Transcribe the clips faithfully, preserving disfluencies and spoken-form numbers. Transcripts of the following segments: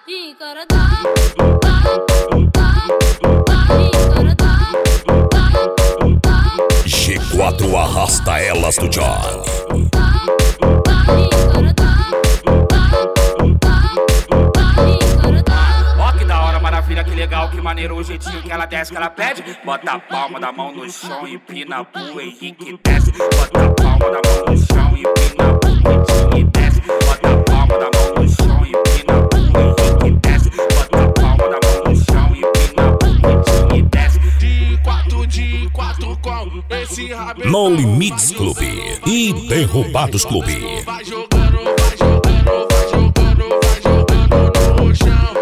G quatro arrasta elas do Johnny. Que legal, que maneiro o jeitinho que ela desce, que ela pede. Bota a palma da mão no chão e empina pro Henrique desce. Bota a palma da mão no chão e empina pro Henrique desce. Bota a palma da mão no chão e empina pro Henrique desce. Bota a palma da mão no chão e empina pro Henrique desce. De quatro, de quatro com esse rabetão. No Limites Clube e Derrubados Clube. Vai jogando, vai jogando, vai jogando, vai jogando no chão.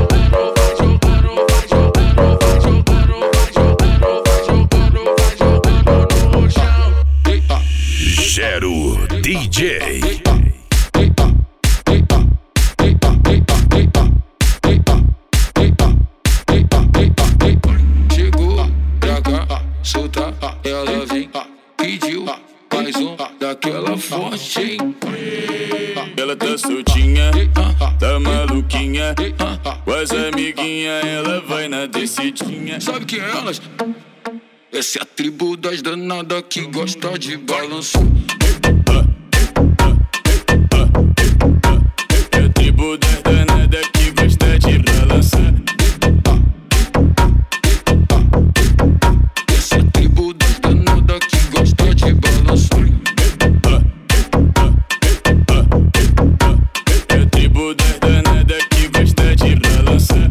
Gero D J. Chegou pra cá, solta, ela vem, pediu mais um daquela fonte, hein? Ela tá soltinha, tá maluquinha, com as amiguinhas ela vai na descidinha. Sabe que elas? Essa é a tribo das danadas que gosta de balançar. É a tribo das danadas que gosta de balançar. Essa é a tribo das danadas que gosta de balançar. É a tribo das danadas que gosta de balançar.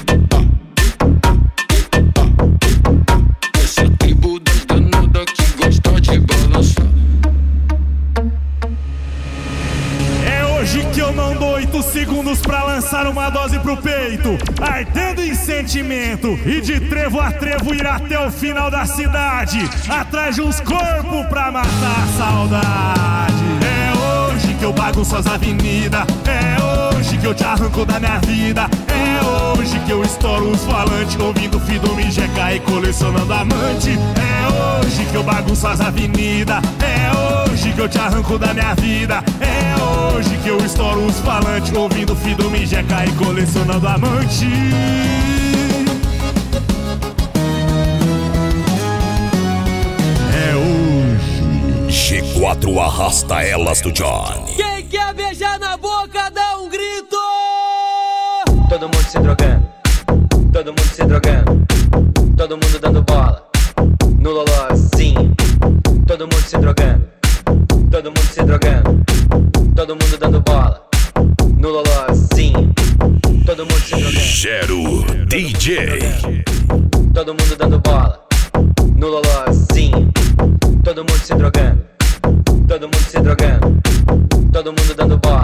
Segundos pra lançar uma dose pro peito, ardendo em sentimento, e de trevo a trevo ir até o final da cidade, atrás de uns corpos pra matar a saudade. É hoje que eu bagunço as avenidas, é hoje que eu te arranco da minha vida, é hoje que eu estouro os falantes, ouvindo Fidome Jeca e colecionando amante. É hoje que eu bagunço as avenidas, é hoje que eu te arranco da minha vida, é hoje que eu estouro os falantes, ouvindo Fidome Jeca e colecionando amante. É hoje. G quatro arrasta elas do Johnny. Quem quer beijar na boca dá um grito. Todo mundo se drogando, todo mundo se drogando, todo mundo dando bola no lolozinho. Todo mundo se drogando, todo mundo se drogando, todo mundo dando bola no lolozinho. Todo mundo se drogando. Gero D J. Todo mundo dando bola no lolozinho. Todo mundo se drogando, todo mundo se drogando, todo mundo dando bola